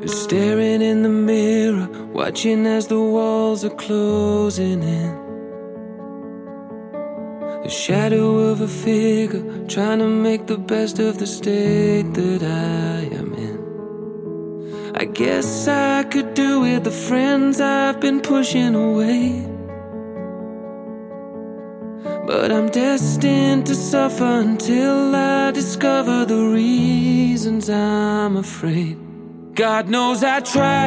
Staring in the mirror, watching as the walls are closing in. The shadow of a figure, trying to make the best of the state that I am in. I guess I could do with the friends I've been pushing away, but I'm destined to suffer until I discover the reasons I'm afraid. God knows I try,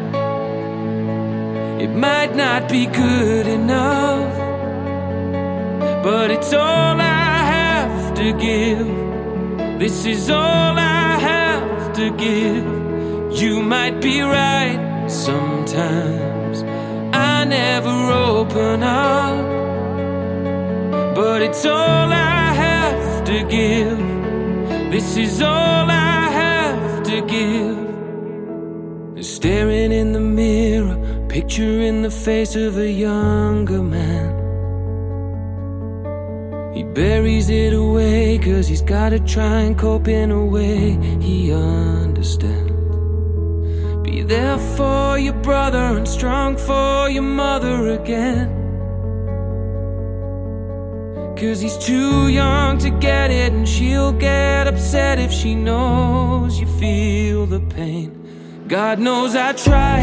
it might not be good enough, but it's all I have to give. This is all I have to give. You might be right sometimes, I never open up, but it's all I have to give. This is all I have to give. Staring in the mirror, picturing the face of a younger man. He buries it away, 'cause he's gotta try and cope in a way he understands. Be there for your brother and strong for your mother again, 'cause he's too young to get it, and she'll get upset if she knows you feel the pain. God knows I try,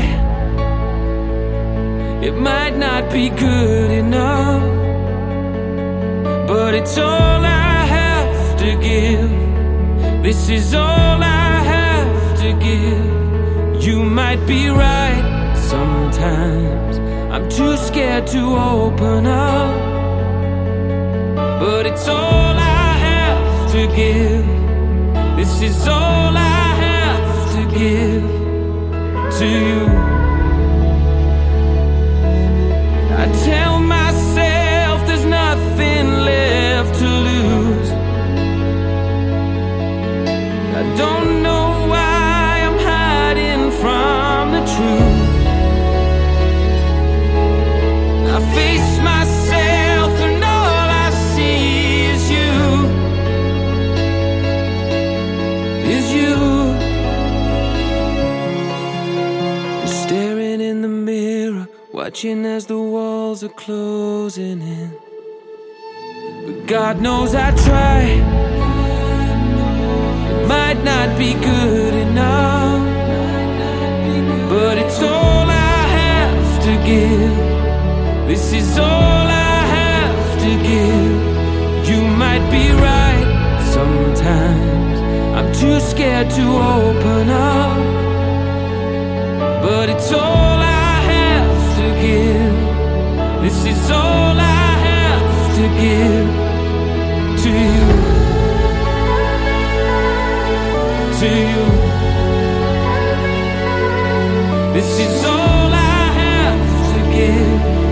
it might not be good enough, but it's all I have to give. This is all I have to give. You might be right sometimes, I'm too scared to open up, but it's all I have to give. This is all I have to give to you. I tell myself there's nothing left to lose. I don't know why I'm hiding from the truth. I face myself and all I see is you. Is you. Staring in the mirror, watching as the walls are closing in. But God knows I try, it might not be good enough, but it's all I have to give. This is all I have to give. You might be right sometimes, I'm too scared to open up, but it's all I have to give. This is all I have to give to you, to you. This is all I have to give.